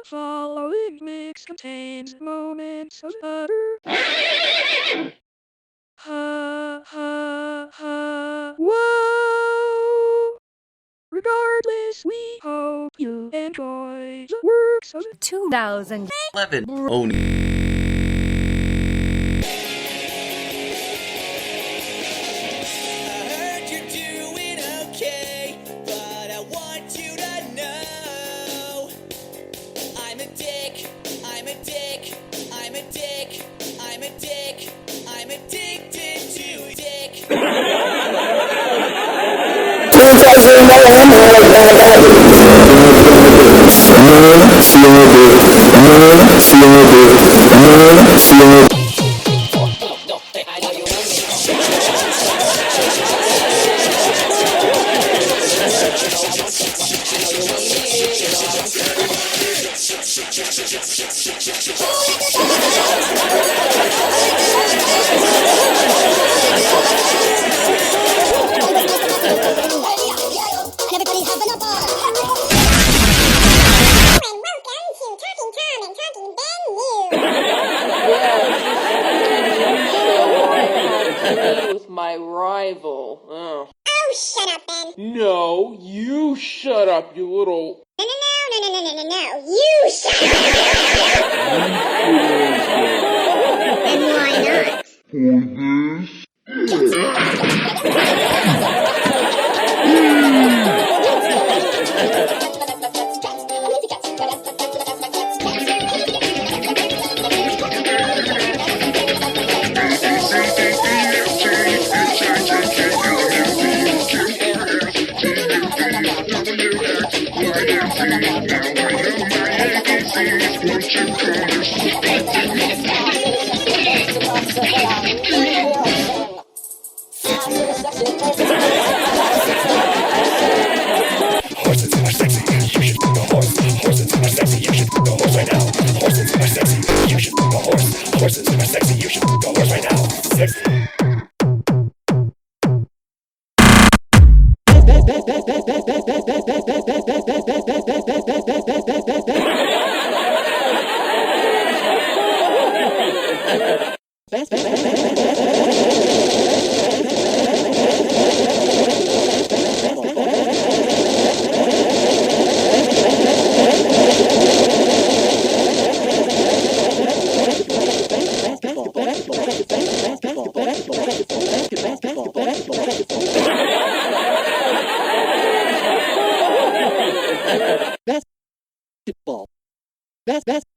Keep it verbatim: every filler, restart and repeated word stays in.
following mix contains moments of utter ha ha ha whoa. Regardless, we hope you enjoy the works of two thousand eleven. Oni. With my rival. Oh. Oh, shut up, Ben. No, you shut up, you little... No, no, no, no, no, no, no, no, you shut up. And why not? Horses are sexy, you should bring a horse. Horses are sexy, you should bring a horse right now. Horses are sexy, you should bring a horse. Horses are sexy, you should bring a horse right now. Sexy. Basketball. That's that's